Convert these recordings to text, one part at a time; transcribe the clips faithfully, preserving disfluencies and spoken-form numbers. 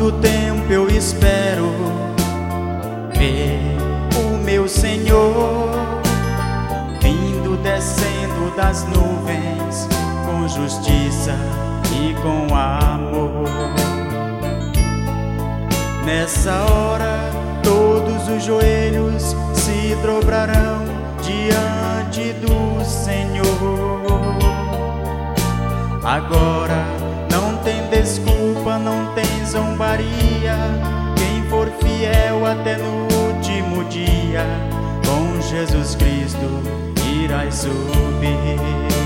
Quanto tempo eu espero ver o meu Senhor vindo, descendo das nuvens com justiça e com amor. Nessa hora todos os joelhos se dobrarão diante do Senhor. Agora não tem desculpa, não tem zombaria. Quem for fiel até no último dia, com Jesus Cristo irás subir.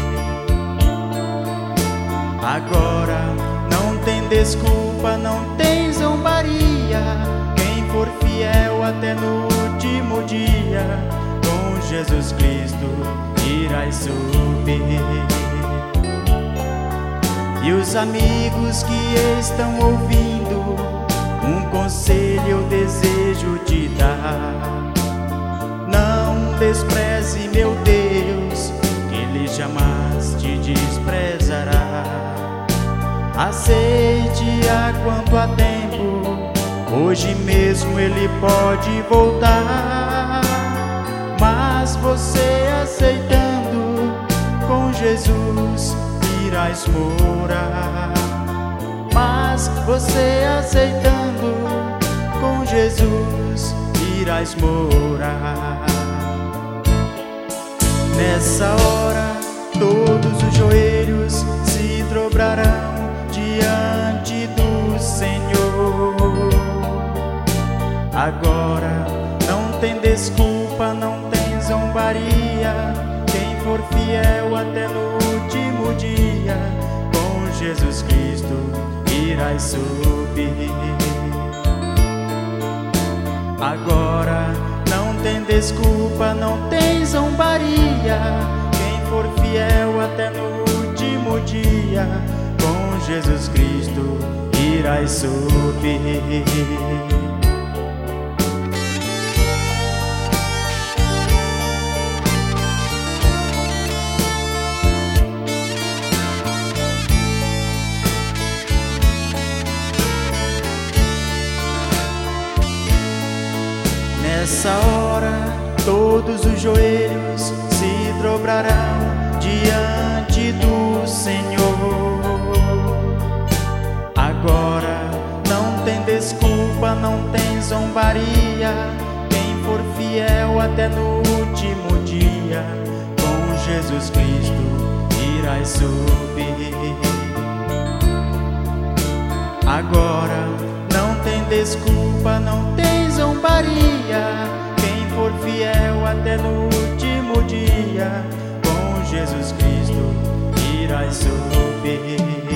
Agora não tem desculpa, não tem zombaria. Quem for fiel até no último dia, com Jesus Cristo irás subir. E os amigos que estão ouvindo, um conselho eu desejo te dar: não despreze meu Deus, que Ele jamais te desprezará. Aceite a quanto há tempo, hoje mesmo Ele pode voltar. Mas você aceitando, com Jesus irás morar. Mas você aceitando, com Jesus irás morar. Nessa hora todos os joelhos se dobrarão diante do Senhor. Agora não tem desculpa, não tem zombaria. Quem for fiel até no último dia, com Jesus Cristo irás subir. Agora não tem desculpa, não tem zombaria. Quem for fiel até no último dia, com Jesus Cristo irás subir. Nessa hora todos os joelhos se dobrarão diante do Senhor. Agora não tem desculpa, não tem zombaria. Quem for fiel até no último dia, com Jesus Cristo irás subir. Agora não tem desculpa, não tem zombaria. Quem for fiel até no último dia, com Jesus Cristo irás subir.